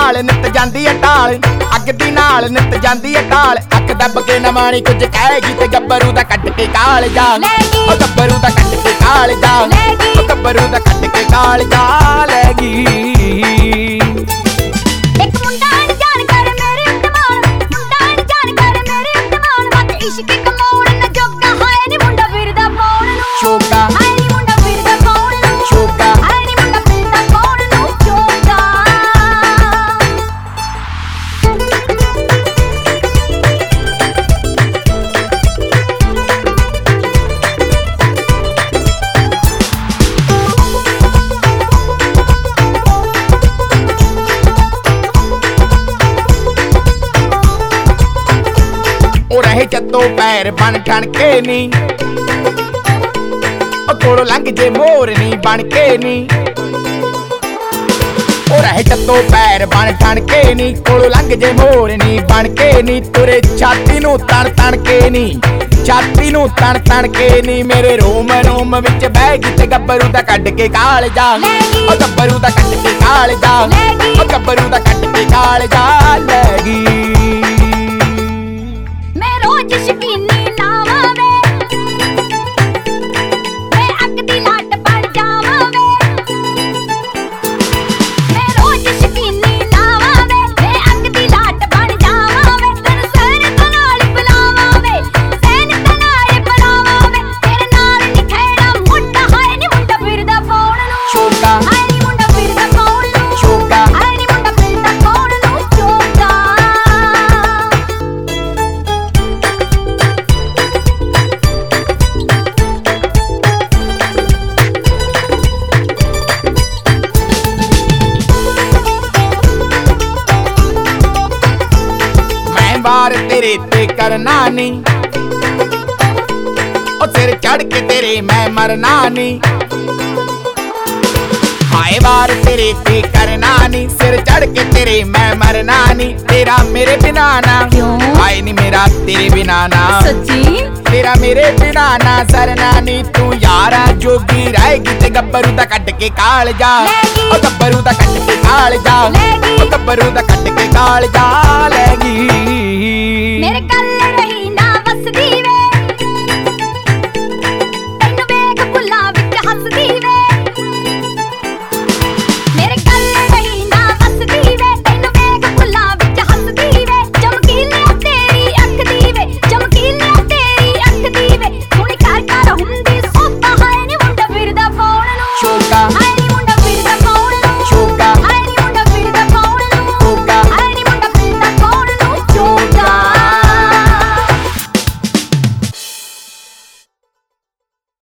नाल नित जांदी है टाल अग दी नाल नित जांदी है टाल अख दब के न माणी कुछ कहेगी ते गब्बरू दा कट के काल जा ओ गब्बरू दा कट के काल जा ओ गब्बरू दा कट के काल जा लेगी एक मुंडा अनजान कर मेरे इत्तेमाल मुंडा अनजान कर मेरे इत्तेमाल मत इश्क कमाउण न जोगा हाय नी मुंडा फिरदा पौण नू शोका हाय नी मुंडा फिरदा पौण नू शोका हाय नी मुंडा फिरदा पौण नू जोगा रहे जदों पैर बन ठण के नी कोलों लंघ जे मोर नी बन के नी रहे जदों पैर बन ठण के नी कोलों लंघ जे मोर नी बन के नी तुरे छाती नू तण तण के नी छाती नू तण तण के नी मेरे रोम रोम विच बह गई ते गब्बरू दा कढ के काल जा ओ गब्बरू दा कढ के काल जा ओ गब्बरू दा कढ के काल जा लगी रोज शकीनी लावा वे मैं अग दी लाट बन जावा वे मैं रोज शकीनी लावा वे मैं अग दी लाट बन जावा वे तन सैन तनाल बुलावा वे सैन तनाल बुलावा वे तेरे नाल नी खेड़ा मुंडा हाय नी मुंडा फिरदा पौण नू शोका हाय नी मुंडा फिरदा पौण नू शोका हाय नी मुंडा फिरदा पौण नू शोका वार तेरे ते करना नी ओ सिर चढ़ के तेरे मैं मरना नी हाय वार तेरे ते करना नी सिर चढ़ के तेरे मैं मरना नी तेरा मेरे बिना ना हाय नी मेरा तेरे बिना ना सच्ची तेरा मेरे बिना ना सरना नी तू यारा जोगी रहेगी ते गब्बरू दा कट के काल जा ओ गब्बरू दा कट के काल जा ओ गब्बरू दा कट के काल जा लेगी मेरे कल